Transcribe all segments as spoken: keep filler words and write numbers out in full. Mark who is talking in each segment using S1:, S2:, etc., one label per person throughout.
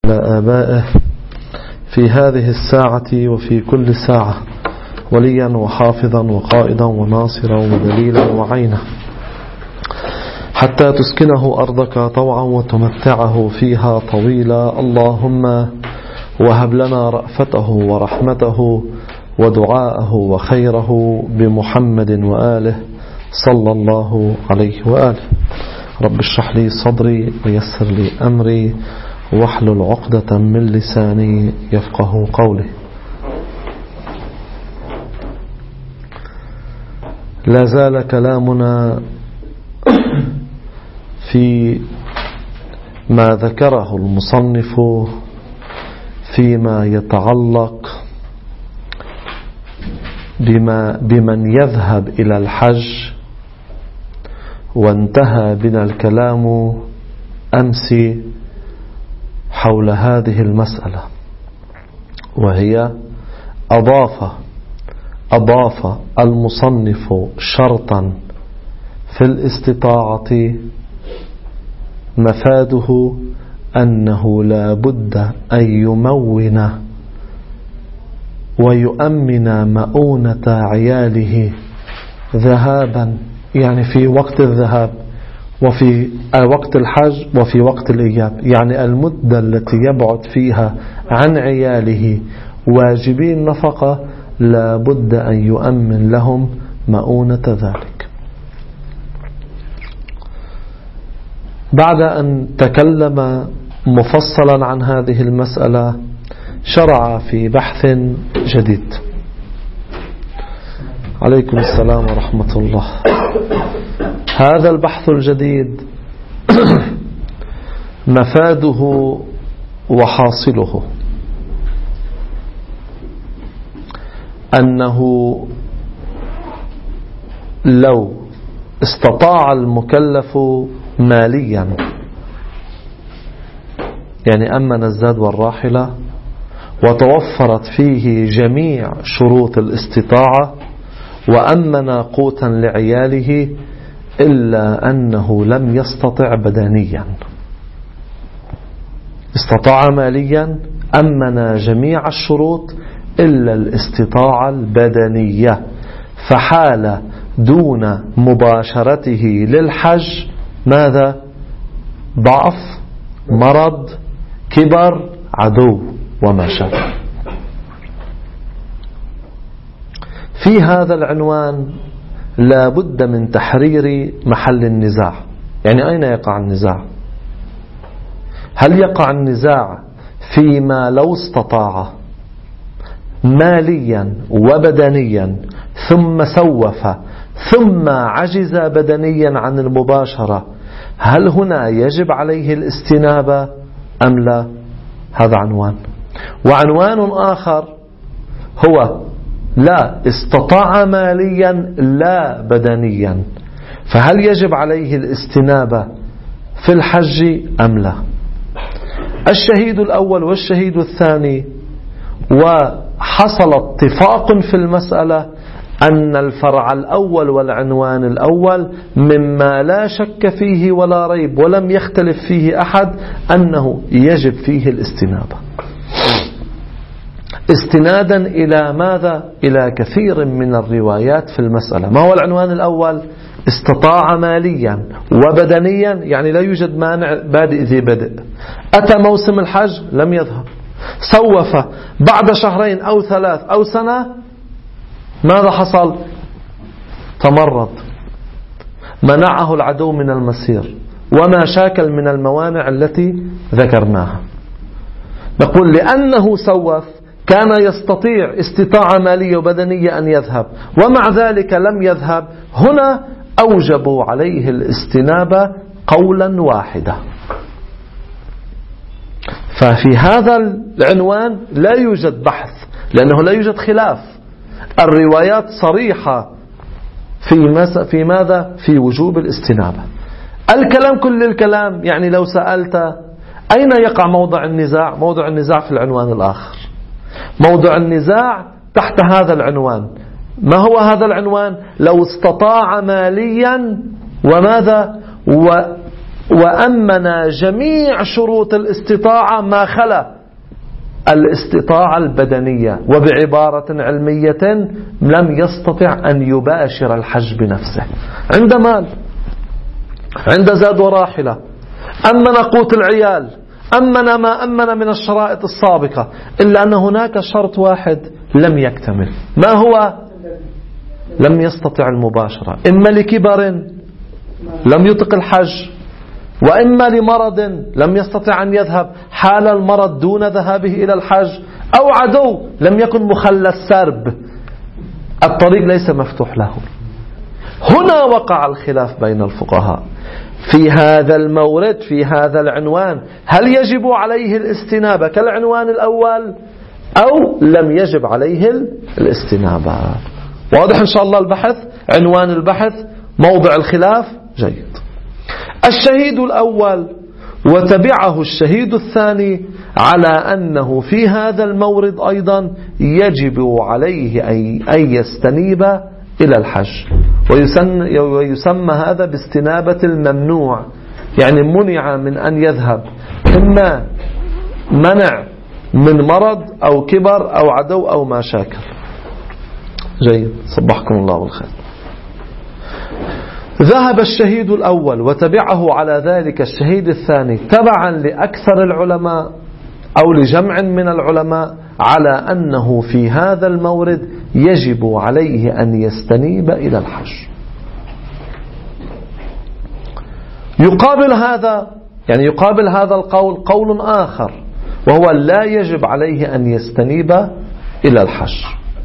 S1: آبائه في هذه الساعة وفي كل ساعة وليا وحافظا وقائدا وناصرا ودليلا وعينا، حتى تسكنه أرضك طوعا وتمتعه فيها طويلا. اللهم وهب لنا رأفته ورحمته ودعاءه وخيره بمحمد وآله صلى الله عليه وآله. رب اشرح لي صدري ويسر لي أمري واحلل عقدة من لساني يفقه قولي. لا زال كلامنا في ما ذكره المصنف فيما يتعلق بما بمن يذهب إلى الحج، وانتهى بنا الكلام أمس حول هذه المسألة، وهي أضاف أضاف المصنف شرطا في الاستطاعة مفاده أنه لا بد أن يمون ويؤمن مؤونة عياله ذهابا، يعني في وقت الذهاب وفي وقت الحج وفي وقت الإياب، يعني المدة التي يبعد فيها عن عياله واجبي النفقة لا بد أن يؤمن لهم مؤونة ذلك. بعد أن تكلم مفصلا عن هذه المسألة شرع في بحث جديد. عليكم السلام ورحمة الله. هذا البحث الجديد مفاده وحاصله أنه لو استطاع المكلف ماليا، يعني أمن الزاد والراحلة وتوفرت فيه جميع شروط الاستطاعة وأمن قوتا لعياله، إلا أنه لم يستطع بدنيا. استطاع ماليا، أمن جميع الشروط إلا الاستطاعة البدنية، فحال دون مباشرته للحج ماذا؟ ضعف، مرض، كبر، عدو وما شابه. في هذا العنوان لا بد من تحرير محل النزاع. يعني أين يقع النزاع؟ هل يقع النزاع فيما لو استطاع ماليا وبدنيا ثم سوف ثم عجز بدنيا عن المباشرة، هل هنا يجب عليه الاستنابة أم لا؟ هذا عنوان. وعنوان آخر هو لا استطاع ماليا لا بدنيا، فهل يجب عليه الاستنابة في الحج أم لا؟ الشهيد الأول والشهيد الثاني، وحصل اتفاق في المسألة أن الفرع الأول والعنوان الأول مما لا شك فيه ولا ريب ولم يختلف فيه أحد أنه يجب فيه الاستنابة، استنادا إلى ماذا؟ إلى كثير من الروايات في المسألة. ما هو العنوان الأول؟ استطاع ماليا وبدنيا، يعني لا يوجد مانع بادئ ذي بدء. أتى موسم الحج لم يذهب، سوف بعد شهرين أو ثلاث أو سنة، ماذا حصل؟ تمرض، منعه العدو من المسير وما شاكل من الموانع التي ذكرناها. نقول لأنه سوف كان يستطيع استطاعة مالية وبدنية أن يذهب، ومع ذلك لم يذهب، هنا أوجبوا عليه الاستنابة قولا واحدا. ففي هذا العنوان لا يوجد بحث، لأنه لا يوجد خلاف، الروايات صريحة في في ماذا؟ في وجوب الاستنابة. الكلام كل الكلام، يعني لو سألت أين يقع موضع النزاع؟ موضع النزاع في العنوان الآخر. موضع النزاع تحت هذا العنوان. ما هو هذا العنوان؟ لو استطاع ماليا وماذا؟ وأمن جميع شروط الاستطاعة ما خلا الاستطاعة البدنية، وبعبارة علمية لم يستطع أن يباشر الحج بنفسه. عند مال، عند زاد وراحلة، أمن قوت العيال، أمن ما أمن من الشرائط السابقة، إلا أن هناك شرط واحد لم يكتمل. ما هو؟ لم يستطع المباشرة، إما لكبر لم يطق الحج، وإما لمرض لم يستطع أن يذهب حال المرض دون ذهابه إلى الحج، أو عدو لم يكن مخلى السرب، الطريق ليس مفتوح له. هنا وقع الخلاف بين الفقهاء في هذا المورد، في هذا العنوان، هل يجب عليه الاستنابة كالعنوان الأول أو لم يجب عليه الاستنابة؟ واضح إن شاء الله البحث، عنوان البحث، موضع الخلاف. جيد. الشهيد الأول وتبعه الشهيد الثاني على أنه في هذا المورد أيضا يجب عليه أن يستنيب إلى الحج، ويسمى هذا باستنابة الممنوع، يعني منع من أن يذهب، إما منع من مرض أو كبر أو عدو أو ما شاكل. جيد، صبحكم الله بالخير. ذهب الشهيد الأول وتبعه على ذلك الشهيد الثاني تبعا لأكثر العلماء أو لجمع من العلماء على أنه في هذا المورد يجب عليه أن يستنيب إلى الحج. يقابل هذا، يعني يقابل هذا القول قول آخر، وهو لا يجب عليه أن يستنيب إلى الحج.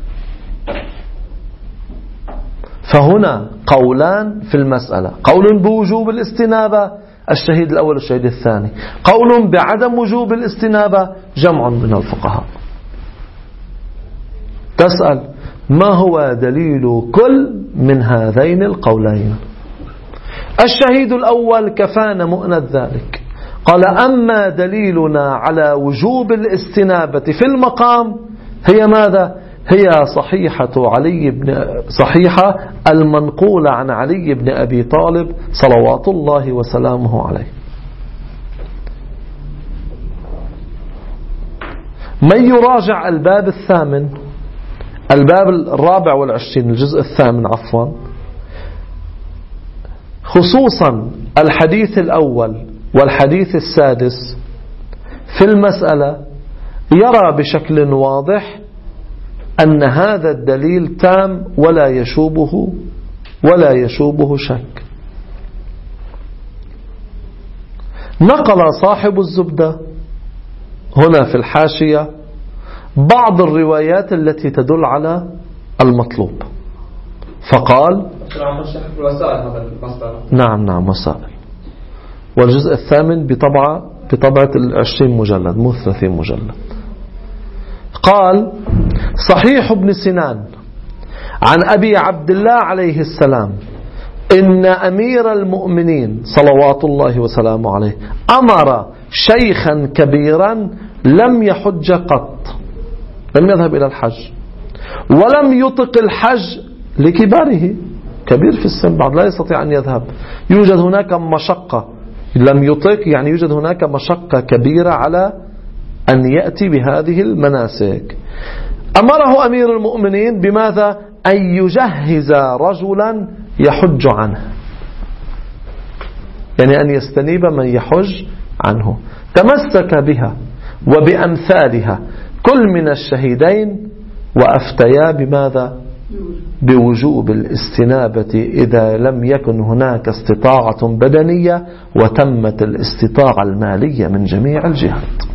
S1: فهنا قولان في المسألة، قول بوجوب الاستنابة الشهيد الأول والشهيد الثاني، قول بعدم وجوب الاستنابة جمع من الفقهاء. تسأل ما هو دليل كل من هذين القولين؟ الشهيد الأول كفانا مؤنة ذلك، قال أما دليلنا على وجوب الاستنابة في المقام هي ماذا؟ هي صحيحة علي بن صحيحة المنقولة عن علي بن أبي طالب صلوات الله وسلامه عليه. من يراجع الباب الثامن، الباب الرابع والعشرين، الجزء الثامن عفوا، خصوصا الحديث الأول والحديث السادس في المسألة، يرى بشكل واضح أن هذا الدليل تام ولا يشوبه ولا يشوبه شك. نقل صاحب الزبدة هنا في الحاشية بعض الروايات التي تدل على المطلوب، فقال نعم نعم وسائل، والجزء الثامن بطبعة بطبعة العشرين مجلد مو ثلاثين مجلد. قال صحيح ابن سنان عن أبي عبد الله عليه السلام إن أمير المؤمنين صلوات الله وسلامه عليه أمر شيخا كبيرا لم يحج قط، لم يذهب إلى الحج، ولم يطق الحج لكباره، كبير في السن بعد لا يستطيع أن يذهب، يوجد هناك مشقة، لم يطق يعني يوجد هناك مشقة كبيرة على أن يأتي بهذه المناسك. أمره أمير المؤمنين بماذا؟ أن يجهز رجلا يحج عنه، يعني أن يستنيب من يحج عنه. تمسك بها وبأمثالها كل من الشهيدين وأفتيا بماذا؟ بوجوب الاستنابة إذا لم يكن هناك استطاعة بدنية وتمت الاستطاعة المالية من جميع الجهات.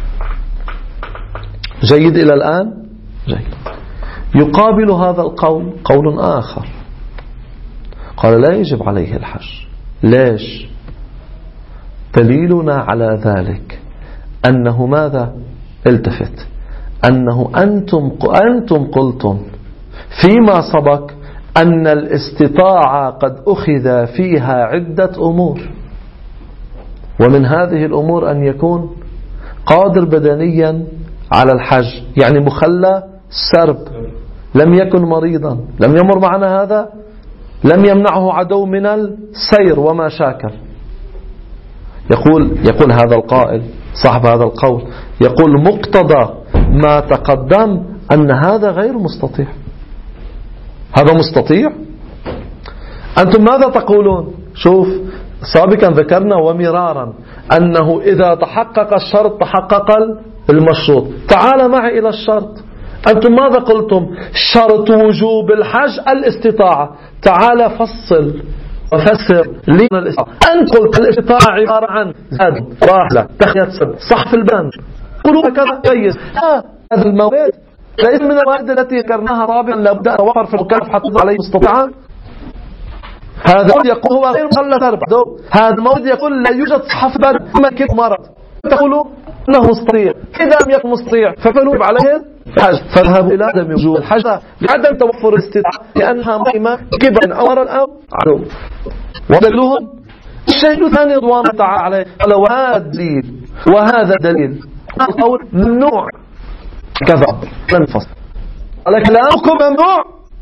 S1: جيد إلى الآن؟ جيد. يقابل هذا القول قول آخر، قال لا يجب عليه الحج. ليش؟ دليلنا على ذلك أنه ماذا؟ التفت، أنه أنتم أنتم قلتم فيما سبق أن الاستطاعة قد أخذ فيها عدة أمور، ومن هذه الأمور أن يكون قادر بدنيا على الحج، يعني مخلى سرب، لم يكن مريضا، لم يمر معنا هذا، لم يمنعه عدو من السير وما شاكل. يقول يقول هذا القائل صاحب هذا القول يقول مقتضى ما تقدم أن هذا غير مستطيع. هذا مستطيع؟ أنتم ماذا تقولون؟ شوف، سابقا ذكرنا ومرارا أنه إذا تحقق الشرط تحقق المشروط. تعال معي إلى الشرط. أنتم ماذا قلتم؟ شرط وجوب الحج الاستطاعة. تعال فصل وفسر لنا الاستطاعة. أنت قلت الاستطاعة عبارة عن زاد راحلة تخيط سب صح في البند، قلوا هكذا كويس. هذا المواد ليس من المواد التي ذكرناها رابعا لابد أن توفر في المكلف حتى عليه مستطاعا. هذا يقول هو غير مخلف أربع. هذا المواد يقول لا يوجد صحة في البند ما كيف مرض، تقولوا أنه مستطيع. إذا لم يكن مستطيع ففلوب عليه الحج، فاذهبوا إلى عدم وجوب الحج لعدم توفر الاستطاعة لأنها مهمة كبرا أو مرضا أو عدو. ودلوهم الشيء الثاني رضوان الله تعالى عليه قال وهذا دليل وهذا دليل القول ممنوع كذا لن فصل قال كلامكم ممنوع.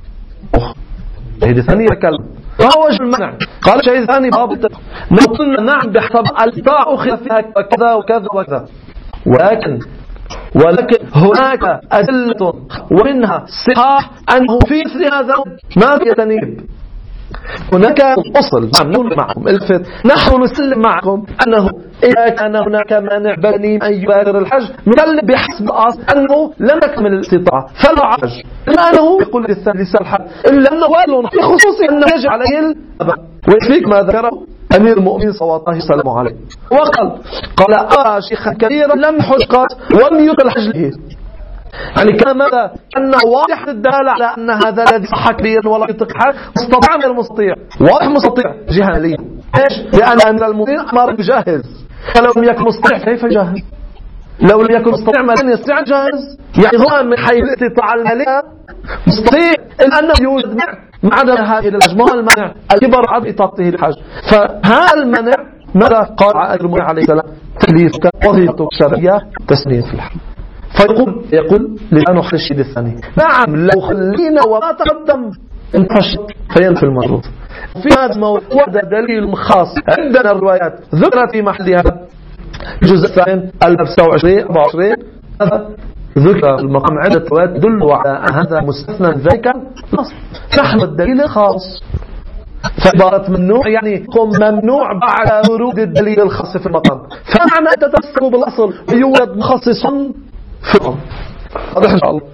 S1: شيء ثاني يتكلم فهو وجه المنع. قال شيء ثاني باب نقول نعم بحسب الاستطاعة أخذ فيها كذا وكذا وكذا، ولكن ولكن هناك أدلة ومنها صحاح أنه في مثل هذا ما في تنيب. هناك أصل نعم معكم الفت نحن نسلم معكم أنه إذا كان هناك مانع بني أن يبادر الحج نسلم بحسب الأصل أنه لم يكمل الاستطاعة فلا حج، لأنه يقول لسان الحج إلا أنه وقال بخصوص أنه يجب عليه الأبد. ويفيك ما ذكره أمير المؤمنين صلى الله عليه وسلم عليه وقال قال أرى شيخا كبيرا لم يحج قط ولم يطل الحج له. يعني كان ماذا؟ أنه واضح الدلالة على أن هذا الذي صح كبيرا ولا يطلق حج مستطيع غير مستطيع، واضح مستطيع جهاليا. إيش؟ لأن أمير المؤمنين أمر بجاهز، فلو لم يكن مستطيع كيف يجهز؟ لو لم يكن مستطيع ما لن يستطيع جاهز. يعني هو من حيث الاستطاعة المالية مستطيع إلا أنه يوجد منع مع هذه الأجماع المنع الكبر عن إطاعته الحج. فهذا المنع ماذا قال أمير المؤمنين عليه السلام؟ تكليفك وظيفتك الشرعية تسنية في الحج. فيقول يقول لأنه الشيء الثاني نعم لو خلينا وما تقدم انفشت فينفي المشروط. في هذا الموضوع دليل خاص عندنا الروايات ذكرت في محلها الجزء الثاني الباب ستة وعشرين أربعة وعشرين هذا ذكر المقام عدة روايات دلوا على أن هذا مستثنى ذلك نص. نحن الدليل الخاص فعبارة ممنوع يعني قم ممنوع بعد ورود الدليل الخاص في المقام، فمعنى أن تتمسك بالأصل يوجد مخصص في الأمر. واضح إن شاء الله.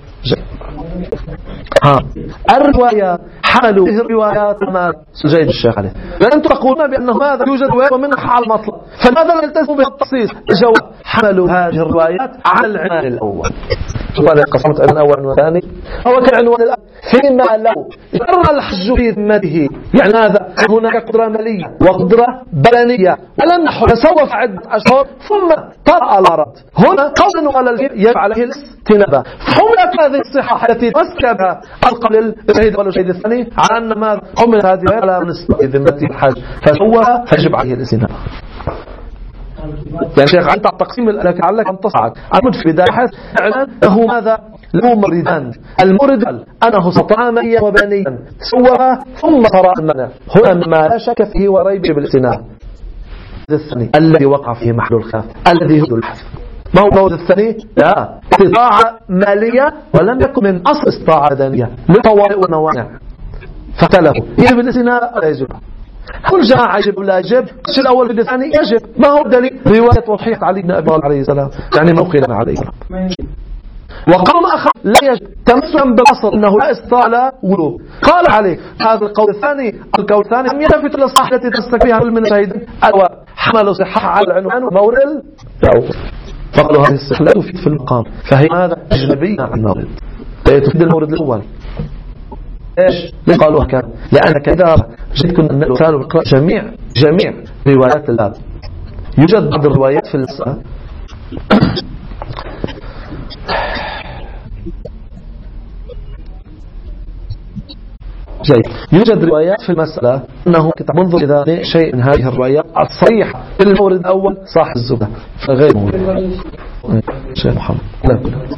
S1: ها الرواية حملوا هذه الروايات ما سجيد الشيخ عليه، لأن تقولون بأنه ماذا يوجد رواية ومنها على المطلق، فماذا لا يلتزموا بالتخصيص؟ الجواب حملوا هذه الروايات على العنوان الأول. طبعا قسمت العنوان الأول والثاني هو كالعنوان الأول فيما لو جرى الحج في ذمته، يعني هذا هناك قدرة مالية وقدرة بدنية ولم نحو تسوف عدة أشهر ثم طرأ الأرض هنا قولا ولا الجيب يجب عليه الاستنابة. حملت هذه الصحة التي مسكبها القبل الشهيد والشهيد الثاني على أن ما حمل هذه على نسبة ذمته الحج فسوى فيجب عليه الاستنابة. يعني شيخ أنت تقسيم لك علك أن تصعد أمد في بداية حث له ماذا له مردان المرد أنه استطاع ماليا وبنيا سوى ثم طرأ المنع هنا ما لا شك فيه وريب بالاستنابة. الثاني الذي وقع فيه محل الخلاف الذي هو الحث ما هو الموضوع الثاني؟ لا استطاعة مالية ولم يكن من أصل استطاعة بدنية لطوارئ وموانع فاختلفوا يجب الاستنابة ولا يجب؟ كل جماعة يجب ولا يجب؟ الشيء الأول في الثاني يجب. ما هو الدليل؟ رواية وضحية علي بن أبي طالب عليه السلام يعني موقعنا عليه السلام. وقام أخر لا يجب تمسكا بالأصل أنه لا استطاع لا ولو. قال عليه هذا القول الثاني القول الثاني لم يلتفت للصحة التي تستك فيها كل من الشهيدين أو حملوا صحة على العنوان ومورد فقالوا هذه الصحة لا تفيد في المقام فهي هذا أجنبية عن المورد لا تفيد المورد الأول. إيش؟ ليه قالوا هكذا؟ لأن كذا جد كنا نقرأ ونقرأ جميع جميع روايات الباب. يوجد بعض الروايات في المسألة جيد. يوجد روايات في المسألة أنه منظر إذا شيء من هذه الروايات الصريحة في المورد الأول صاحب الزبدة فغير مورد شيخ محمد لا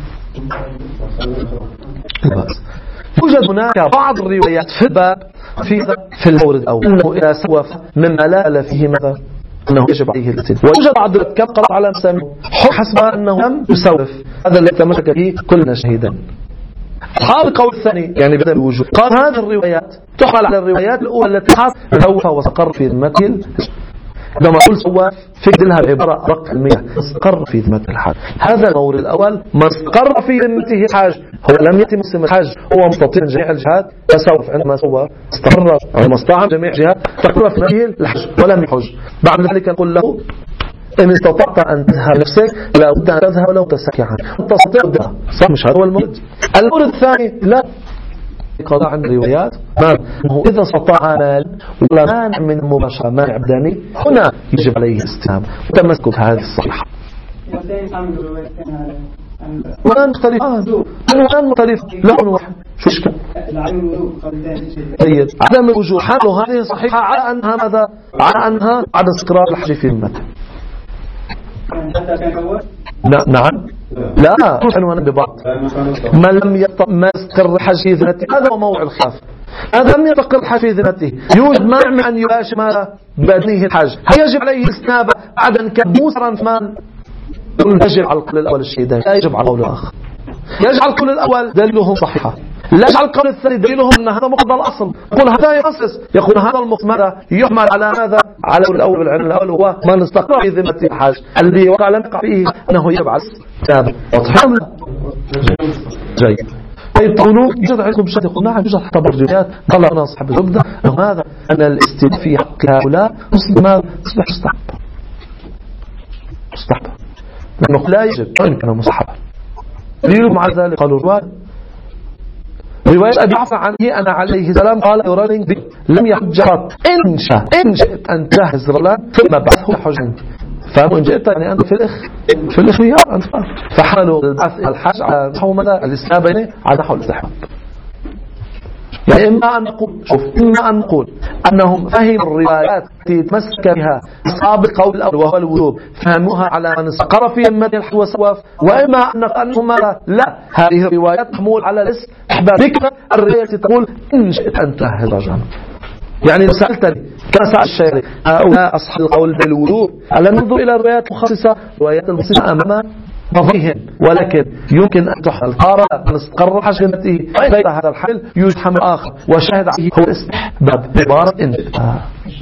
S1: لا يوجد هناك بعض الروايات في الباب في في المورد الأول أنه إذا سوف مما لا فيه ماذا أنه يجب عليه الاستئناف. ويوجد بعض كم قرأ على مسامع حسب أنه لم يسوف، هذا الذي تمسك به كلنا شهيدا. أصحاب القول الثاني يعني بدل الوجوب قال هذه الروايات تحمل على الروايات الأولى التي حاط سوف وسقر في ذمته. عندما أقول سواف في لها العبارة رق المياه استقر في ذمة الحاج. هذا المورد الأول ما استقر في ذمته الحاج، هو لم يتم مسلم الحاج، هو مستطيع جميع الجهات فسوف عندما سوى استقر عندما استطاع جميع الجهات استقر في ذمته الحج ولم يحج. بعد ذلك نقول له إن استطعت أن تذهب نفسك لا بد أن تذهب ولو تستطيع تستطيع ده صح. مش هذا هو المورد. المورد الثاني لا قضاء عن الروايات أنه إذا استطاع مال ولا مانع من المباشرة مانع بدني هنا يجب عليه الاستئناف وتمسك بهذه الصحيحة. عنوان مختلف عنوان مختلف لون واحد شو إشكال؟ طيب عدم الوجوب حمل هذه الصحيحة على أنها ماذا؟ على أنها عدم استقرار الحج في المتن. نعم لا عنوان ببعض ما لم يط... ما استقر الحج في ذاته هذا هو موضع الخلاف. هذا لم يستقر الحج في ذاته يوجد مانع من أن يباشر ما بدنيه الحج، هل يجب عليه الاستنابة بعد أن كان موسرا في مال؟ يجب على القول الأول الشهيدين لا يجب على القول الآخر. يجعل القول الأول دليلهم صحيحة، لا يجعل القول الثاني دليلهم أن هذا مقتضى الأصل. يقول هذا يخصص، يقول هذا المقتضى يحمل على ماذا؟ على الأول والعلم الأول هو من استقر في ذمة الحاج الذي وقع لم يقع فيه أنه يبعث تابع. جيد. طيب تقولون يوجد عندكم شيء؟ يقول نعم يوجد حتى بالروايات قال أنا صاحب الزبدة أنه هذا أن الاستئناف في حق هؤلاء أصبح ماذا؟ أصبح مستحب مستحب لأنه لا يجب وإن كان مستحبا. ليه مع ذلك قالوا رواية رواية أبي عفا عنه أنا عليه السلام قال يراني لم يحج قط إن شاء إن شئت أن تجهز رلان ثم بعثه حجا. فهموا إن جئت يعني أنت في الإخ في الإخيار أنت فحملوا البعث الحج على نحو ماذا الإسلام على نحو الاستحباب. يعني إما أن نقول شوف إما أن نقول أنهم فهموا الروايات التي تمسك بها أصحاب القول الأول وهو الوجوب فهموها على من استقر في المدن الحج والسواف، وإما أن أنهم لا هذه الروايات تحمل على الاستحباب. ذكر الرواية التي تقول إن شئت أن تهل رجلا. يعني سألتني كان سأل الشيخ هؤلاء أصحاب القول بالوجوب ألا ننظر إلى الروايات المخصصة روايات المخصصة أمام نظرهم، ولكن يمكن أن تحمل قارة من استقر الحج نفسه بين هذا الحل يوجد حمل آخر وشاهد عليه هو الاستحباب بعبارة إن آه.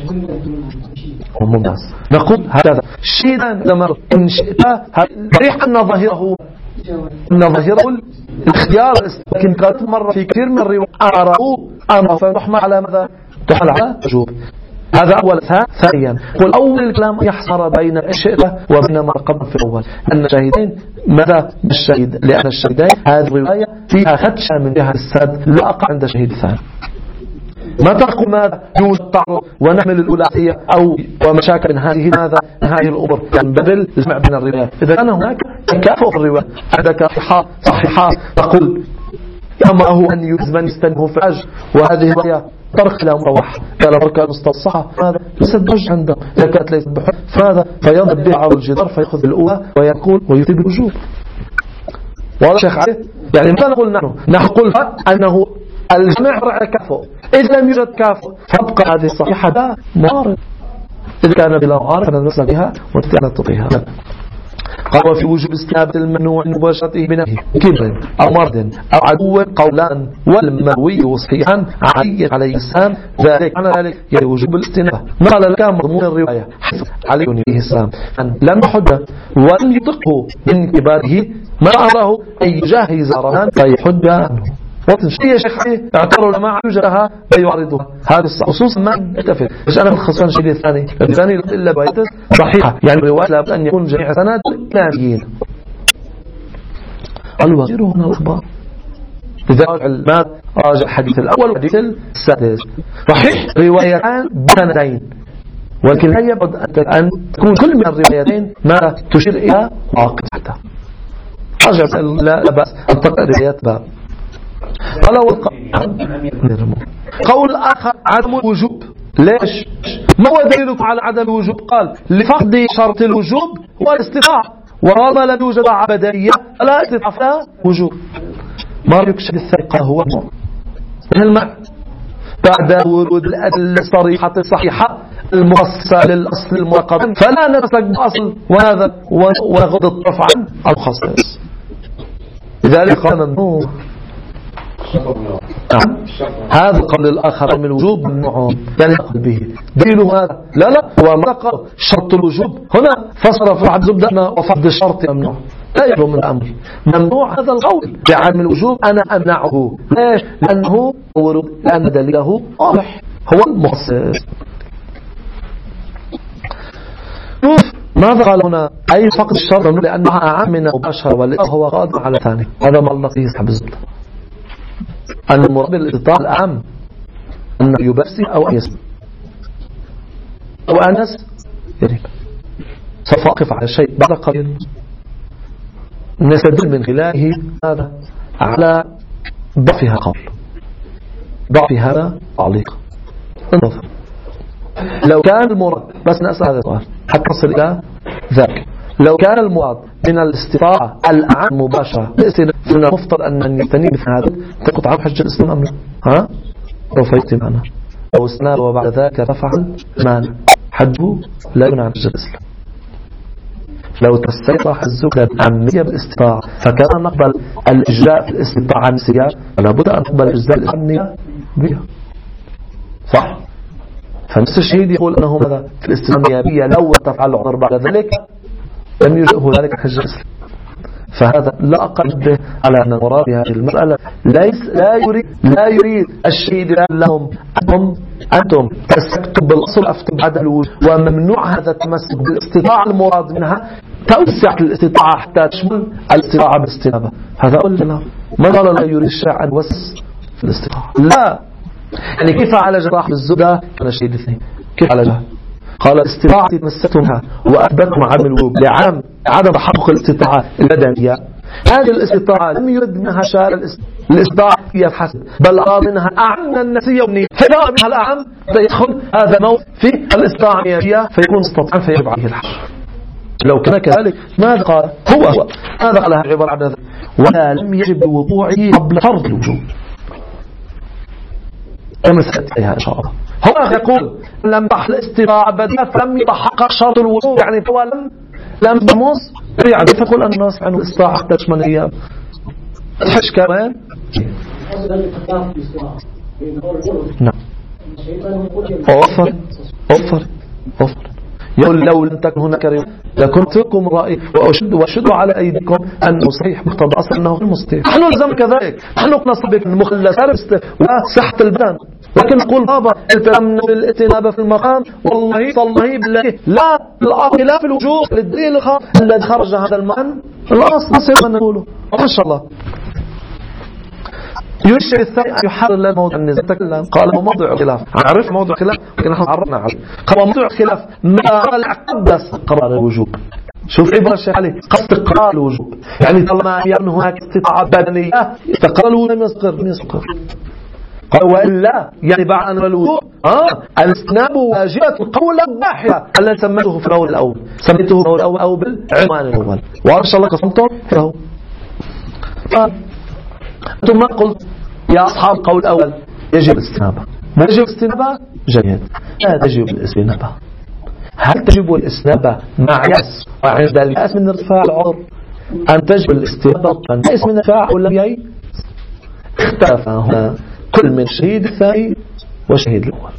S1: ممتاز. نقول هذا شيئا لما إن شئت صريح أن ظاهره أن ظاهره الاختيار، لكن قالت مرة في كثير من الروايات أراه أمر فنحمل على ماذا؟ تحمل على وجوب. هذا أول. ثانيا قل أول الكلام يحصر بين الشهادة وبين ما قبل في الأول أن الشهيدين ماذا بالشهيد، لأن الشهيدين هذه الرواية فيها خدشة من جهة السد لا أقع عند الشهيد الثاني. ما تقول ماذا يوجد تعرض ونحمل الأولى أو ومشاكل من هذه ماذا هذه الأمور يعني بدل الجمع بين الروايات. إذا كان هناك تكافؤ في الرواية عندك صحيحة صحيحة تقول أمره أن يزمن يستنه في الحج وهذه الرواية طرق إلى مروح قال بركة مستصحة هذا ليست بحج عنده، إذا كانت ليست بحج فهذا فيضرب بها على الجدار فيأخذ الأولى ويقول ويفيد الوجوب. واضح شيخ عليه؟ يعني ماذا نقول نحن؟ نقول أنه الجميع رأى كافؤ، إذا لم يوجد كافؤ فابقى هذه الصحيحة لا معارض. إذا كان بلا معارض فننسى بها ونتعنى تطيها. قال في وجوب استنابة الممنوع مباشرته بنفسه كبر أو مرض أو عدو قولان والمروي صحيحا علي عليه السلام ذلك على ذلك يعني وجوب الاستنابة. ما قال لك مضمون الرواية حسب عليه السلام أن لم يحج ولم يطقه من كباره ما أمره أن يجهز رهان فيحج عنه. وتنشي شيخ عليه اعتبروا لما يوجدها فيعرضها هذا خصوصا ما يتفق. مش أنا متخصصا شيء الثاني الثاني إلا بيت صحيحة يعني الرواية لابد أن يكون جميع سند إسلاميين. الوزير هنا الأخبار إذا العلماء راجع الحديث الأول والحديث السادس صحيح روايتان بسندين، ولكن لا يبعد أن تكون كل من الروايتين ما تشير إلى واقع حتى راجع لا بأس أنطق الروايات باب. قول آخر عدم الوجوب. ليش؟ ما هو دليلك على عدم الوجوب؟ قال لفقد شرط الوجوب والاستطاعة وهذا لم يوجد عبدية لا استطاعة فلا وجوب. ما يكشف الثقة هو المعنى بعد ورود الأدلة الصريحة الصحيحة المخصصة للأصل المرقب فلا نتمسك بأصل وهذا ونغض الطرف عن المخصص. لذلك قال ممنوع. نعم. هذا القول الآخر من الوجوب ممنوع يعني يقبل به دليله هذا لا لا هو مطلق شرط الوجوب هنا فصل في واحد زبدة وفرض الشرط ممنوع لا يجب من الأمر ممنوع هذا القول بعدم الوجوب أنا أمنعه ليش؟ لأنه لأن دليله واضح هو المخصص. شوف ماذا قال هنا أي فقد الشرط لأنها أعم من المباشرة وهو قادم على ثاني هذا ما الله فيه يسحب الزبدة أن المراد بالاستطاعة الأعم أن يبرسي أو أن يسمع أو أنس يريد. سوف أقف على شيء بعد قليل نستدل من خلاله هذا على ضعف هذا القول ضعف هذا تعليق. انظر لو كان المراد بس نسأل هذا السؤال حتى نصل إلى ذلك لو كان المراد من الاستطاعة الأعم مباشرة من المفترض أن يستني مثل هذا تقطع عنه حج الإسلام أم لا؟ ها؟ لو فيت معنا لو استناب وبعد ذلك رفع مانع حجه لا يمنع عن حج الإسلام. لو تستيقظ الزوجة العامية بالاستطاعة فكان نقبل الإجراء في الاستطاعة النسية فلا بد أن نقبل الإجراء الأمنية بها صح؟ فنفس الشهيد يقول أنه ماذا في الاستطاعة النيابية لو تفعل العذر بعد ذلك لم يجئه ذلك حج الإسلام. فهذا لا أقل به على أن المراد بهذه المسألة ليس لا يريد لا يريد الشهيد لهم أنتم أنتم تمسكتم بالأصل أفتم بعد الوجود وممنوع هذا التمسك بالاستطاعة المراد منها توسع الاستطاعة حتى تشمل الاستطاعة بالاستنابة. هذا أقول لنا ما قال لا يريد الشرع أن يوسع في الاستطاعة لا يعني كيف عالج صاحب الزبدة كان الشهيد الاثنين كيف عالجها قال استطاعتي تمسكتمها وأثبتكم عدم الوجوب لعدم عدم تحقق الاستطاعة البدنية. هذه الاستطاعة لم يرد منها شارع الاستطاعة هي الحسن بل أراد منها أعم النسية والنية فإذا منها الأعم فيدخل هذا موت في الاستطاعة النيابية فيكون استطاعا فيجب عليه الحج. لو كان كذلك ماذا قال هو هو ماذا قال عبارة عن هذا ولا لم يجب وقوعه قبل فرض الوجوب كما سأتيها إن شاء الله. هنا يقول لم تحقق الاستطاعة بديهة فلم يتحقق شرط الوجوب يعني هو لم لم تمص يعني فقل أن الناس عنه الاستطاعة حتى تشمل الأيام الحج كمان نعم أوفر أوفر أوفر يقول لو لم تكن هناك رواية لكنت لكم رأي وأشد وأشد على أيديكم أنه صحيح مقتضى أصل أنه المستطيع. نحن نلزم كذلك نحن نصبك المخلصات وصحة البدن لكن نقول بابا التأمن بالاتنابة في المقام والله والله بالله لا الأصل لا في الوجوب للدليل الذي خرج هذا المعنى الأصل نصير ما نقوله ما شاء الله. يشعر الثاني أن يحرر لنا موضوع النزاع تكلم قال هو موضوع خلاف عرف موضوع خلاف لكن نحن عرفنا عليه قال موضوع خلاف ما قدس قرار الوجوب. شوف عبارة الشيخ علي قصد قرار الوجوب يعني طالما يكون هناك استطاعة بدنية استقرار الوجوب لم يستقر لم يستقر قال وإلا يعني بعد أن الوجوب آه الاستناب واجبة قولا واحدة ألا سميته في الأول الأول سميته في الأول الأول أو بالعنوان الأول وإن شاء الله قسمته فهو آه. ثم قلت يا أصحاب القول الأول يجب الاستنابة ما يجب الاستنابة جيد لا تجب الاستنابة. هل تجب الاستنابة مع يأس وعند اليأس من ارتفاع العذر أن تجب الاستنابة عند يأس من ارتفاع أو لم يأي اختلف هنا كل من شهيد الثاني وشهيد الأول.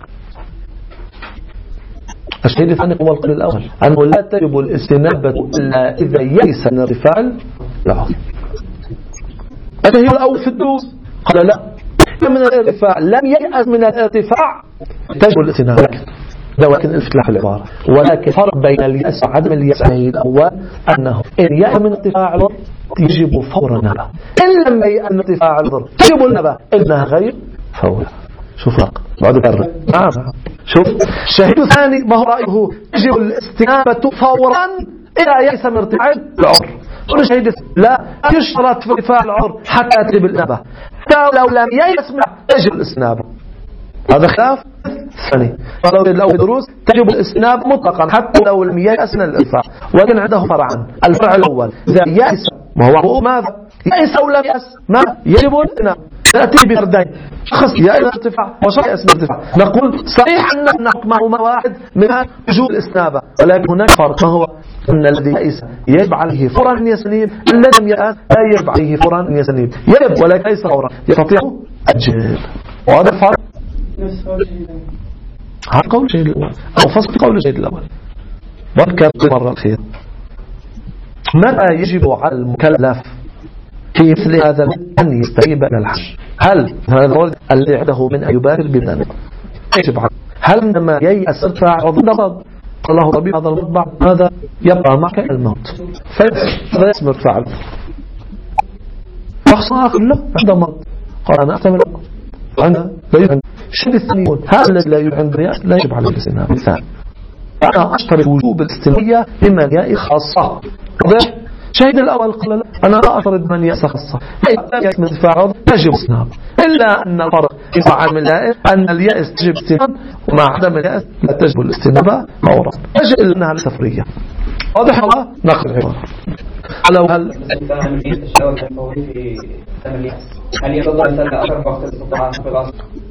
S1: الشهيد الثاني هو القول الأول أنه لا تجب الاستنابة إلا إذا يأس من ارتفاع العذر. الشهيد الأول في الدوس قال لا من الارتفاع لم ييأس من الارتفاع تجب الاستنابة لكن الفتلاح العبارة ولكن فرق بين اليأس وعدم اليأس الأول أنه إن يأس من ارتفاع العذر يجب فورا نبأ إن لم يأس من ارتفاع العذر تجب النبأ إنها غير فورا. شوف فرق بعد كرر نعم شوف الشهيد الثاني ما هو رأيه يجب الاستنابة فورا إذا يأس من ارتفاع العذر. والشهيد لا يشترط في ارتفاع العذر حتى تجب النبأ لو لم يأس تجب الاستنابة. هذا خلاف ثاني لو في دروس تجب الاستنابة مطلقا حتى لو لم يأس من الارتفاع ولكن عنده فرعان. الفرع الأول إذا يأس ما هو ماذا يأس أو لم يأس ما يجب الاستنابة نأتي بردين شخص يأس ارتفاع وشخص ارتفاع، نقول صحيح أن حكمهما واحد من وجوب الاستنابة، ولكن هناك فرق، ما هو أن الذي يأس يجب عليه فورا أن يستنيب، الذي لم يأس لا يجب عليه فورا أن يستنيب، يجب ولكن ليس فورا، يستطيع أجل. وهذا الفرق هذا قول الشيء الأول أو فصل قول الشيء الأول. وذكر مرة الخير متى يجب على المكلف في مثل هذا أن يستجيب إلى الحج؟ هل هذا الرجل الذي عنده من أن يبادر بذلك يجب عليه؟ هل عندما ييأس ارتفاع عضو مرض قال له طبيب هذا المرض هذا يبقى معك إلى الموت فهذا اسم ارتفاع شخص آخر له عنده مرض قال أنا أحتمل أنا لا يمكن الشيء الثاني هذا الذي لا يمكن لا يجب عليه الاستنابة. مثال أنا أشترط وجوب الاستنابة لمن يأس خاصة. شهد الأول قال أنا لا أفرض من يأس خاصة يأس من تفاعل تجب الاستنابة، إلا أن الفرق في عدم اليأس أن اليأس تجب الاستنابة ومع عدم اليأس لا تجب الاستنابة فورا، تجب أنها لسفرية. واضح الله؟ نقل العبارة لو هل هل يتضع سنة أشرف وقت الاستطاعة في الأصل؟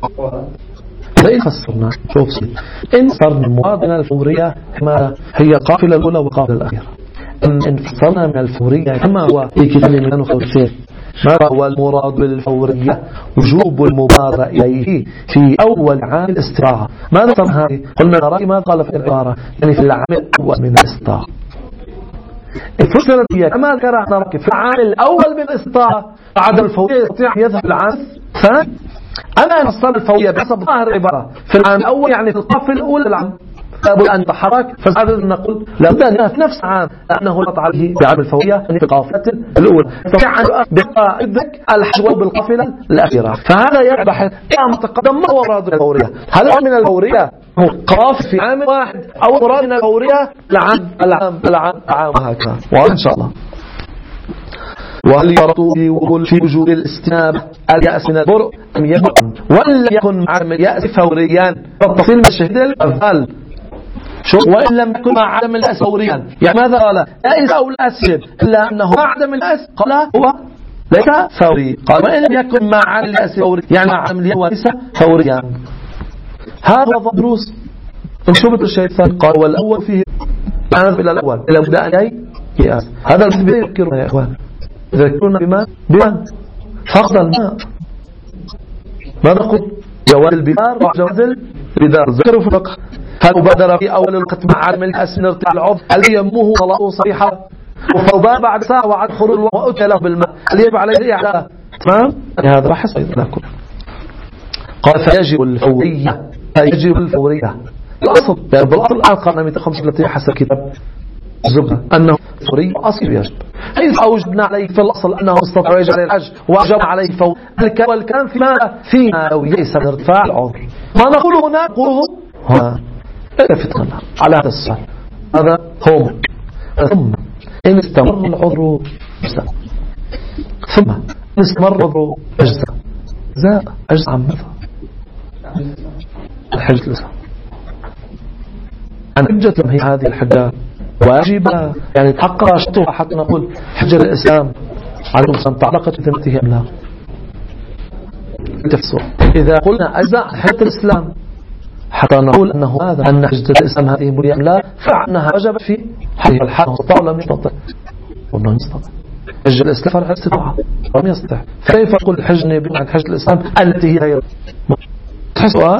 S1: فإن فسرنا شوف سي إن صرنا المواطنة الفورية كما هي القافلة الأولى والقافلة الأخيرة، إن فسرنا من الفورية كما هو في كتاب من خلفين ما هو المراد بالفورية؟ وجوب المبادرة إليه في أول عام الاستطاعة. ماذا تم هذه؟ قلنا رأي ما قال في العبارة يعني في العام الأول من الاستطاعة. الفسرة هي كما ذكرنا رأي في العام الأول من الاستطاعة بعد الفورية يستطيع يذهب العام الثاني. أنا أصل الفورية بحسب ظاهر العبارة في العام الأول يعني في القافلة الأولى العام لابد أن تحرك، فهذا نقول لابد أن في نفس العام لأنه نط عليه بعام الفورية يعني في القافلة الأولى يستطيع أن بقائدك الحج بالقافلة الأخيرة. فهذا يبحث إلى ما تقدم ما هو مراد الفورية؟ هل من الفورية هو قاف في عام واحد أو مراد من الفورية العام العام العام العام هكذا؟ وإن شاء الله. وهل يرطو في وجود الاستنابة اليأس من البرء أم يكن ولا يكن عدم اليأس فوريا؟ التفصيل من الشهد الأفضل شو وإن لم يكن مع عدم اليأس فوريا يعني ماذا قال؟ يأس أو لا أسجد إلا أنه مع عدم اليأس قال هو ليس فوري. قال وإن لم يكن مع عدم اليأس فوري يعني مع عدم اليأس وليس فوريا. هذا دروس انشبت الشيء الثاني قال والأول فيه أنا إلى الأول إلى مدى أن يأس. هذا الذي يذكرنا يا إخوان يذكرنا بما بما فقد الماء. ماذا قلت؟ جواز البدار وجواز البدار ذكروا في الفقه. هل مبادرة في أول القتل مع عدم اليأس من ارتفاع العضو هل يمه صلاته صحيحة وفوضى بعد ساعة وعد خروج وأتى له بالماء هل يجب عليه إعادة؟ تمام؟ هذا بحث أيضا كله. قال فيجب الفورية فيجب الفورية الأصل يعني بالأصل الآن قرنا مئة وخمسة وثلاثين حسب كتاب الزبدة أنه فوري أصل يجب حيث أوجبنا عليه في الأصل أنه استطاع يجب عليه الحج وأوجب عليه فور والكلام فيما فيما لو ييس من ارتفاع العمر ما نقول هنا نقوله ها فتنا على هذا السؤال. هذا هو ثم إن استمر العذر أجزاء ثم إن استمر العذر أجزاء زاء أجزاء عن ماذا؟ الحج الإسلام أن حجة لم هي هذه الحجة واجبة يعني تحقق شرطها حتى نقول حجة الإسلام عليكم السلام تعلقت بذمته أم لا؟ تفسر إذا قلنا أجزاء حجة الإسلام حتى نقول أنه هذا أن حجة الإسلام هذه مريئة أم لا فعنها وجبت في حج الحج استطاع لم يستطع والله يستطع حج الإسلام فرح استطاع لم يستطع فكيف يقول الحج نبي عن حج الإسلام التي هي غير تحسوا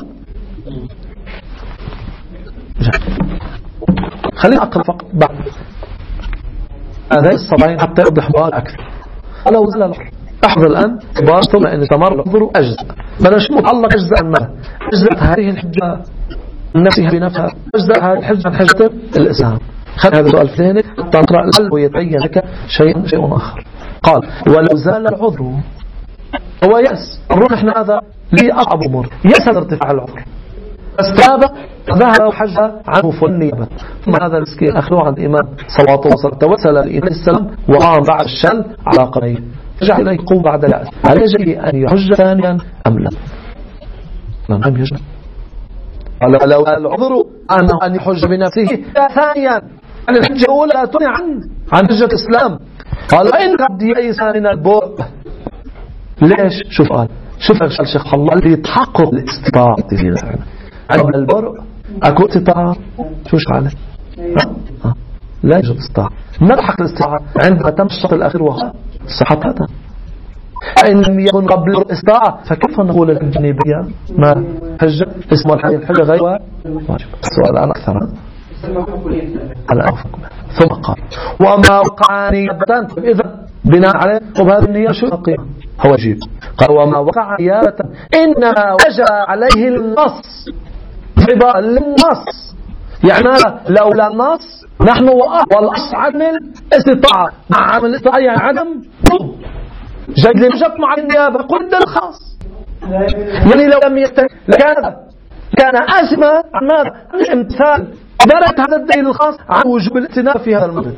S1: خلينا أقل فقط بعد هذا الصبعين حتى يوضح بقى أكثر. ولو زال الأمر أحضر الآن عبارة ثم إن استمر العذر أجزاء بلاش متعلق أجزاء ما أجزاء هذه الحجة نفسها بنفسها أجزاء هذه الحجة عن حجة الإسلام. خلي هذا السؤال في ذهنك حتى نقرأ الحل ويتبين لك شيء شيء آخر. قال ولو زال العذر هو يأس الروح إحنا هذا لي أصعب أمور يأس ارتفاع العذر استاب ذهب وحج عنه فالنيابة ثم هذا المسكين أخذوه عن الإمام صلى الله عليه وسلم توسل الإمام السلام وقام بعد الشل على قريه رجع إليه يقوم بعد اليأس هل يجب أن يحج ثانيا أم لا؟ لم يجب. لو العذر أنه أن يحج بنفسه ثانيا أن الحجة الأولى تنهي عن عن حجة الإسلام. قال إن قد يئس من البؤ ليش؟ شوف قال شوف يا شيخ الله اللي يتحقق الاستطاعة قبل البرء أكو استطاعة شو شغله لا يوجد استطاعة. ما تحقق الاستطاعة عندما تم الشرط الأخير وهو صحة هذا. إن لم يكن قبل الاستطاعة فكيف نقول الجنيبية ما حجة اسمه الحقيقة الحجة غير واجب. السؤال الآن أكثر على أفكم. ثم قال وما وقع نيابة إذا بناء عليه وبهذه النية شو القيام هو واجب. قال وما وقع نيابة إنما وجب عليه النص عبارة للنص يعني لولا النص نحن والأصل عدم الاستطاعة مع عدم الاستطاعة يعني عدم جيد لنجب مع النيابة قد الخاص يعني لو لم يستطيع لكان كان أسمى عن ماذا عن الامتثال درجة هذا الدليل الخاص عن وجوب الاعتناء في هذا المدن.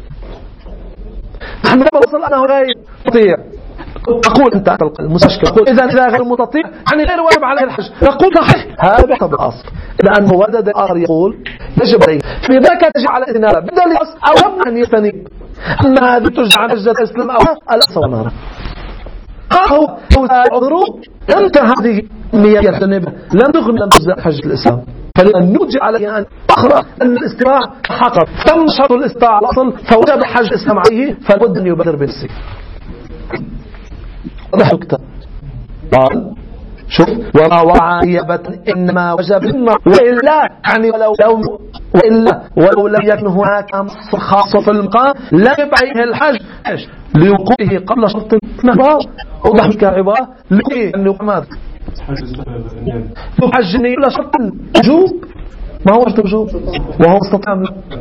S1: نحن نقول أنه غير مستطيع تقول أنت المستشكل تقول إذا إذا غير مستطيع يعني غير واجب عليه الحج نقول صحيح هذا بحسب الأصل لأنه ورد آخر يقول يجب عليه فإذا كان تجب على الاعتناء بدل الأصل أو يمنع أن يستنيب أما هذه تجب عن حجة الإسلام أو الأصل ونارا أو عذره أنت هذه النية يستنيبها لم تغنى لم تجزأ حجة الإسلام فلأن نوجد عليه أن أخرى أن الاستطاعة حقق تم شرط الاستطاعة الأصل فوجب حج الإسلام عليه فلابد أن يبادر بنفسه. ضحكت قال شوف وما وقع نيابة إنما وجب وإلا يعني ولو لو وإلا ولو لم يكن هناك نص خاص في المقام لا يبعيه الحج لوقوعه قبل شرط النهار. وضحك عبارة لأنه ماذا حج النية لا شرط الوجوب ما هو شرط الوجوب وهو استطاع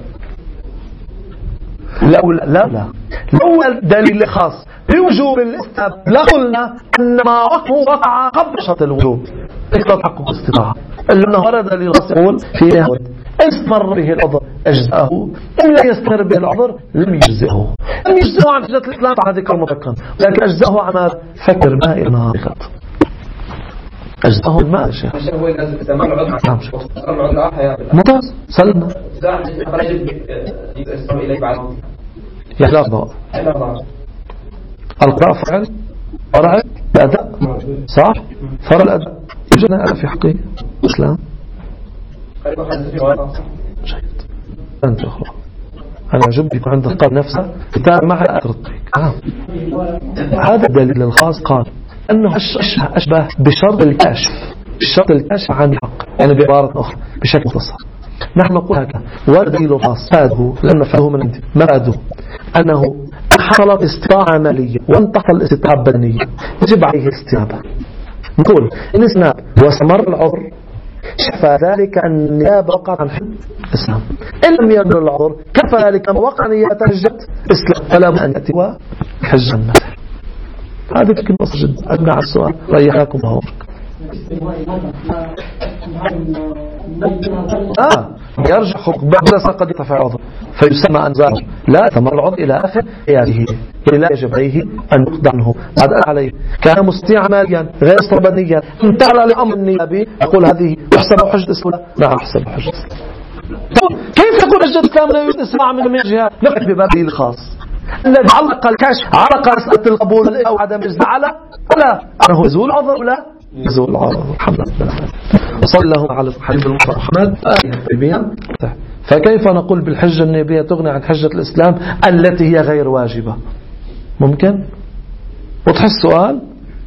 S1: لا لا لا الأول دليل خاص بوجوب الاستطاعة لا قلنا أن ما وقع قبل شرط الوجوب تحقق الاستطاعة لأنه ورد دليل خاص يقول في نهاية استمر به العذر أجزأه إن لا يستمر به العذر لم يجزئه لم يجزئه عن حجة الإسلام على ذكر مطلقا لكن أجزأه عن فكر ماء ناقض أجزأه الماء يا شيخ ممتاز سلمنا يحلاق ضوء القراءة فعل فرع الأداء صح فرع الأداء يوجد أداء في حقيقة الإسلام جيد أنت أخرى أنا أعجب يكون عندك قال نفسه كتاب مع أترطيك آه. هذا الدليل الخاص قال أنه أشبه بشرط الكشف بشرط الكشف عن الحق يعني بعبارة أخرى بشكل مختصر نحن نقول هكذا والدليل الخاص فاده لأن فاده من عندي مراده أنه حصلت استطاعة مالية وانتقل الاستطاعة بدنية يجب عليه استنابة نقول إن استناب واستمر العذر شفى ذلك أن النيابة وقعت عن حج الإسلام إن لم يمر العذر كفى ذلك أن وقع نيابة حجة إسلام فلا بد أن يأتي وحج المثل. هذا فكرة بسيطة جدا أبنى على السؤال ريحكم وهورك آه يرجع بس قد يتفع عذر فيسمى أنزار لا تمر العذر إلى آخر حياته لا يجب عليه أن يقضى عنه بعد عليه كان مستطيعا ماليا غير صربانيا انتقل لأمر النيابي يقول هذه يحسب حجة الإسلام لا يحسب حجة الإسلام. كيف يقول حجة الإسلام لا يوجد إسماع من جهة نقف ببابه الخاص الذي علق الكشف علق مسألة القبول أو عدم إجزاء على لا أنه يزول العذر ولا يزول العذر الحمد لله وصلى الله على حبيب المصطفى محمد فكيف نقول بالحجة النيابية تغني عن حجة الإسلام التي هي غير واجبة ممكن وضح السؤال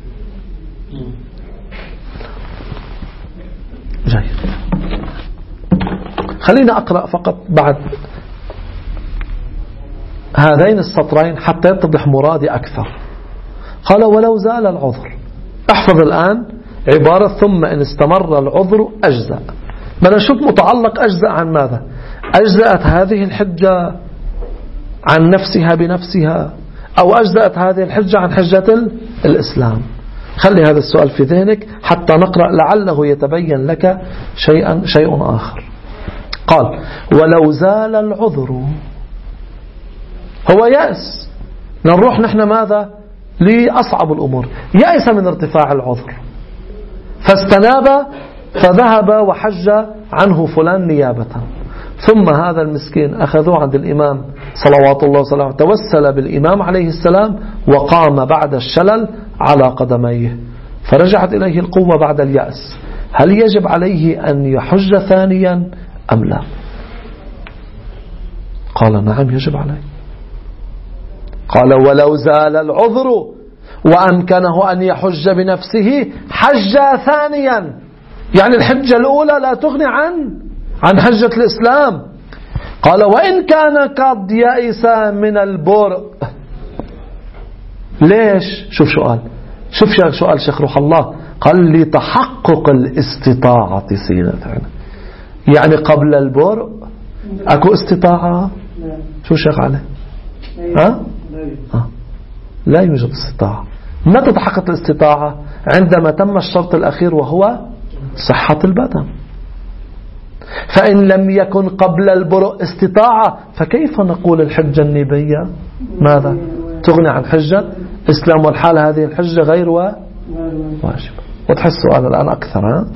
S1: جيد. خلينا أقرأ فقط بعد هذين السطرين حتى يتضح مرادي أكثر. قال ولو زال العذر احفظ الآن عبارة ثم إن استمر العذر أجزاء ما نشوف متعلق أجزاء عن ماذا أجزأت هذه الحجة عن نفسها بنفسها أو أجزأت هذه الحجة عن حجة الإسلام. خلي هذا السؤال في ذهنك حتى نقرأ لعله يتبين لك شيئا شيء آخر. قال ولو زال العذر هو يأس نروح نحن ماذا لأصعب الأمور يأس من ارتفاع العذر فاستناب فذهب وحج عنه فلان نيابة ثم هذا المسكين أخذوه عند الإمام صلوات الله وسلامه توسل بالإمام عليه السلام وقام بعد الشلل على قدميه فرجعت إليه القوة بعد اليأس، هل يجب عليه أن يحج ثانيا أم لا؟ قال نعم يجب عليه. قال ولو زال العذر وأمكنه أن يحج بنفسه حج ثانيا، يعني الحجة الأولى لا تغني عن عن حجة الإسلام. قال وإن كان قد يئس من البرء. ليش؟ شوف سؤال شوف سؤال شيخ روح الله. قال لتحقق الاستطاعة سينة، يعني قبل البرء أكو استطاعة؟ شو شيخ عليه؟ ها؟ ها؟ لا يوجد استطاعة. متى تحققت الاستطاعة؟ عندما تم الشرط الأخير وهو صحة البدن. فإن لم يكن قبل البرء استطاعة فكيف نقول الحجة النيبية ماذا؟ تغني عن حجة إسلام، والحال هذه الحجة غير واجبة. وتحس السؤال الآن أكثر. ها؟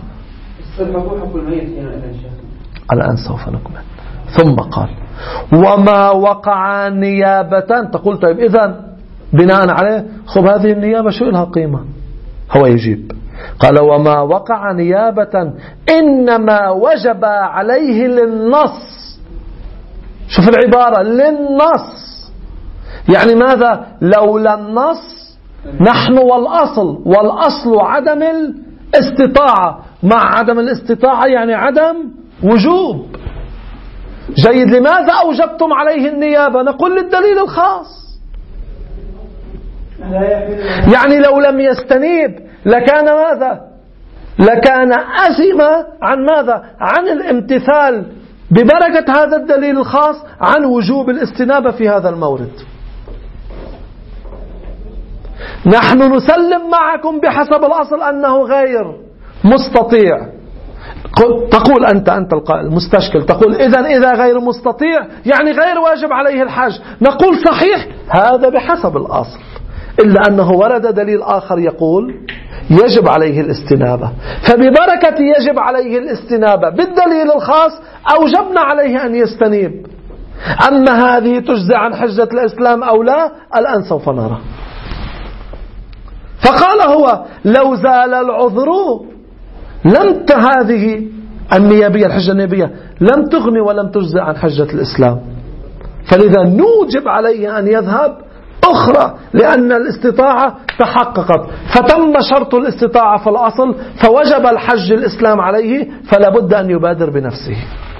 S1: الآن سوف نكمل. ثم قال وما وقع نيابة. تقول طيب إذن بناء عليه خب هذه النيابة شو لها قيمة؟ هو يجيب قال وما وقع نيابة إنما وجب عليه للنص. شوف العبارة للنص، يعني ماذا؟ لولا النص نحن والأصل والأصل عدم الاستطاعة، مع عدم الاستطاعة يعني عدم وجوب. جيد، لماذا أوجبتم عليه النيابة؟ نقول للدليل الخاص. يعني لو لم يستنيب لكان ماذا؟ لكان أثم عن ماذا؟ عن الامتثال ببركة هذا الدليل الخاص عن وجوب الاستنابة في هذا المورد. نحن نسلم معكم بحسب الأصل أنه غير مستطيع. تقول أنت أنت القائل مستشكل، تقول إذن إذا غير مستطيع يعني غير واجب عليه الحج. نقول صحيح هذا بحسب الأصل، إلا أنه ورد دليل آخر يقول يجب عليه الاستنابة، فببركة يجب عليه الاستنابة بالدليل الخاص أوجبنا عليه أن يستنيب. أما هذه تجزي عن حجة الإسلام أو لا الآن سوف نرى. فقال هو لو زال العذر لم هذه النيابية الحجة النيابية لم تغني ولم تجزي عن حجة الإسلام، فلذا نوجب عليه أن يذهب أخرى لأن الاستطاعة تحققت، فتم شرط الاستطاعة في الأصل، فوجب الحج الإسلام عليه، فلا بد أن يبادر بنفسه.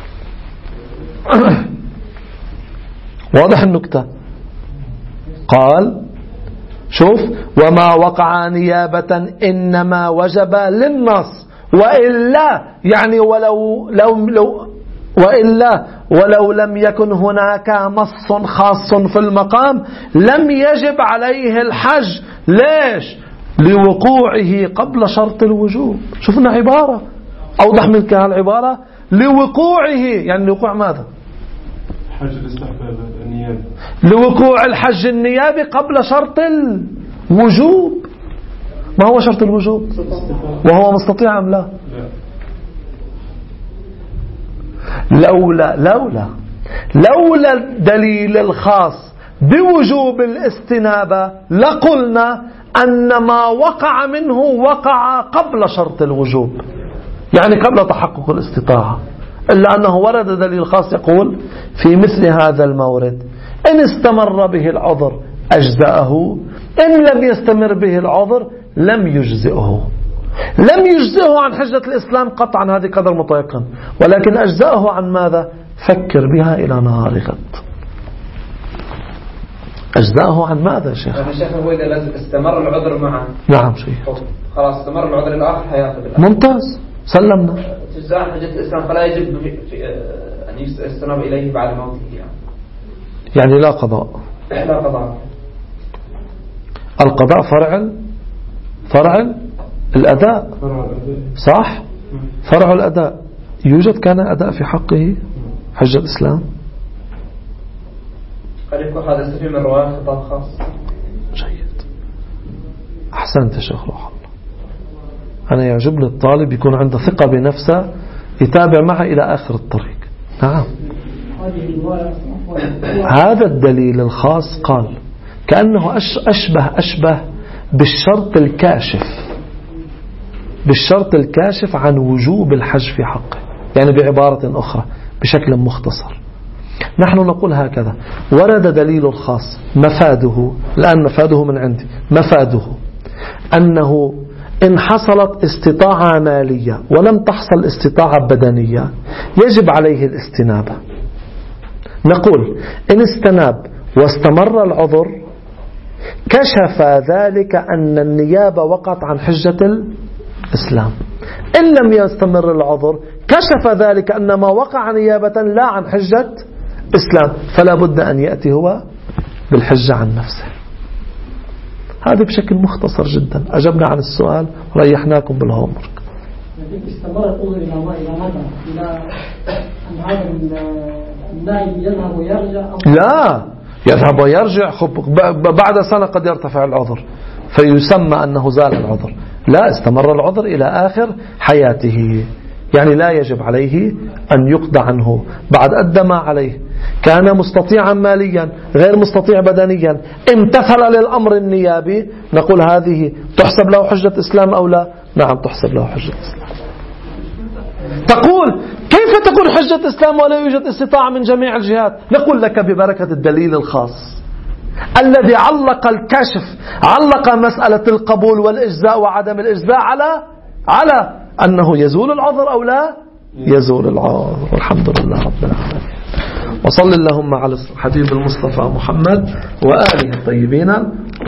S1: واضح النكتة؟ قال شوف وما وقع نيابة إنما وجب للنص، وإلا يعني ولو لو لو وإلا ولو لم يكن هناك نص خاص في المقام لم يجب عليه الحج. ليش؟ لوقوعه قبل شرط الوجوب. شوفنا عبارة أوضح من كهالعبارة، لوقوعه يعني لوقوع ماذا؟
S2: حج الاستحباب النيابي،
S1: لوقوع الحج النيابي قبل شرط الوجوب. ما هو شرط الوجوب؟ وهو مستطيع أم لا؟ لولا لولا لولا الدليل الخاص بوجوب الاستنابة لقلنا أن ما وقع منه وقع قبل شرط الوجوب، يعني قبل تحقق الاستطاعة، إلا أنه ورد دليل خاص يقول في مثل هذا المورد إن استمر به العذر أجزأه، إن لم يستمر به العذر لم يجزئه. لم يجزئه عن حجة الإسلام قطعا، هذه قدر متيقن، ولكن أجزأه عن ماذا؟ فكر بها إلى نهار غد. أجزأه عن ماذا يا شيخ؟
S3: الشيخ هو إذا لازم استمر العذر معه.
S1: نعم شيخ،
S3: خلاص استمر العذر الآخر حياته بالآخر.
S1: ممتاز، سلمنا.
S3: جزاء عن حجة الإسلام فلا يجب أن يستنب إليه بعد موته يعني.
S1: يعني لا قضاء.
S3: لا قضاء.
S1: القضاء فرع فرع الأداء، صح؟ فرع الأداء. يوجد كان أداء في حقه حج الإسلام؟
S3: قد يكون هذا استفيد من رواية خطاب خاص.
S1: جيد، أحسنت يا شيخ روح الله. أنا يعجبني الطالب يكون عنده ثقة بنفسه يتابع معه إلى آخر الطريق. نعم، هذا الدليل الخاص قال كأنه أشبه أشبه بالشرط الكاشف. بالشرط الكاشف عن وجوب الحج في حقه. يعني بعبارة أخرى بشكل مختصر نحن نقول هكذا: ورد دليل الخاص مفاده، الآن مفاده من عندي، مفاده أنه إن حصلت استطاعة مالية ولم تحصل استطاعة بدنية يجب عليه الاستنابة. نقول إن استناب واستمر العذر كشف ذلك أن النيابة وقعت عن حجة الإسلام. إن لم يستمر العذر كشف ذلك أن ما وقع نيابة لا عن حجة إسلام، فلا بد أن يأتي هو بالحجة عن نفسه. هذا بشكل مختصر جدا أجبنا عن السؤال وريحناكم بالهومورك.
S4: استمر الأمر إلى إلى متى؟ إلى أن هذا النائب يذهب ويرجع؟
S1: لا يذهب ويرجع، بعد سنة قد يرتفع العذر فيسمى أنه زال العذر. لا، استمر العذر إلى آخر حياته، يعني لا يجب عليه أن يقضى عنه بعد أدى ما عليه. كان مستطيعا ماليا غير مستطيع بدنيا، امتثل للأمر النيابي، نقول هذه تحسب له حجة إسلام أو لا؟ نعم تحسب له حجة إسلام. تقول كيف تكون حجة إسلام ولا يوجد استطاعة من جميع الجهات؟ نقول لك ببركة الدليل الخاص الذي علق الكشف، علق مسألة القبول والإجزاء وعدم الإجزاء على على أنه يزول العذر أو لا يزول العذر. والحمد لله رب العالمين. وصل اللهم على الحبيب المصطفى محمد وآله الطيبين